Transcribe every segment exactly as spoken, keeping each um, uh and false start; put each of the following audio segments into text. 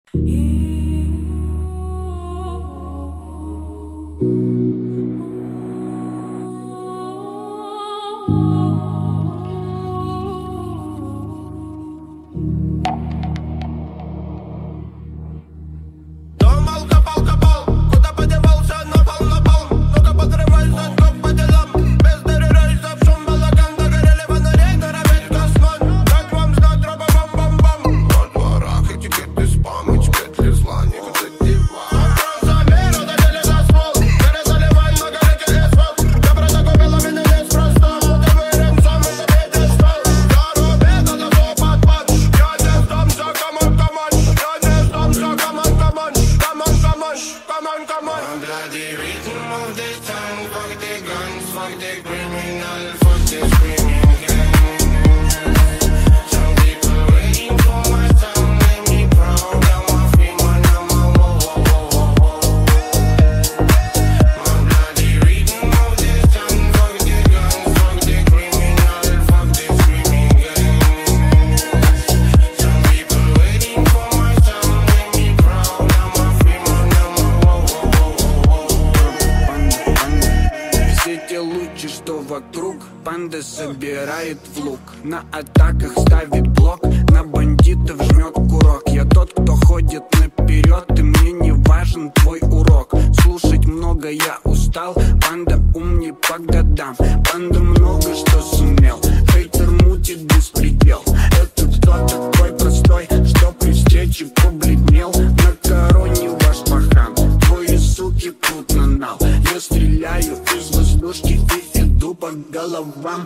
Панда собирает в лук, на атаках ставит блок, на бандитов жмет курок. Я тот, кто ходит наперед, и мне не важен твой урок. Слушать много я устал, панда умней по годам. Панда много что сумел, хейтер мутит беспредел. Это кто такой простой, что при встрече побледнел? На короне ваш пахан, твои суки тут на нал. Я стреляю из воздушки и иду по головам.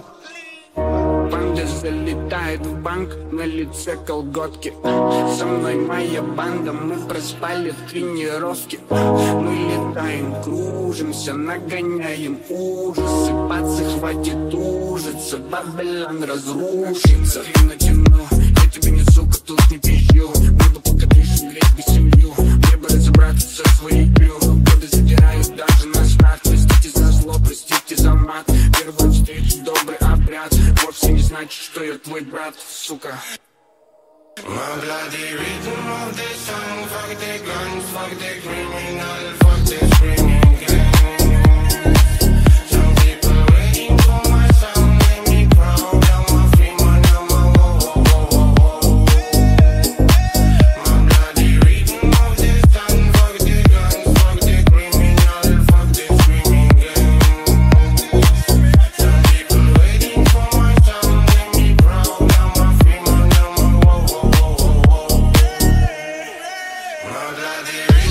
Панда залетает в банк, на лице колготки. Со мной моя банда, мы проспали тренировки. Мы летаем, кружимся, нагоняем ужасы. Пацы, хватит ужиться, Бабилон разрушится. Ты натяну, я тебе не сука, тут не пищу. Буду пока дышишь, греть бы семью. Мне бы разобраться со своей крю. Годы задирают даже на старт. Простите за зло, простите за мат. Первую встречу, добрый обряд. Вовсе не значит, что я твой брат, сука. My bloody rhythm of the song. Fuck the guns, fuck the criminal, fuck the screaming gang. Some people waiting for my sound. Make me proud, I'm a free man, I'm a whoa, whoa, whoa, whoa. My bloody rhythm of the song. Fuck the guns, fuck the criminal, fuck the screaming gang. Some people waiting for my sound. Make me proud, I'm a free man, I'm a whoa, whoa, whoa, whoa. My bloody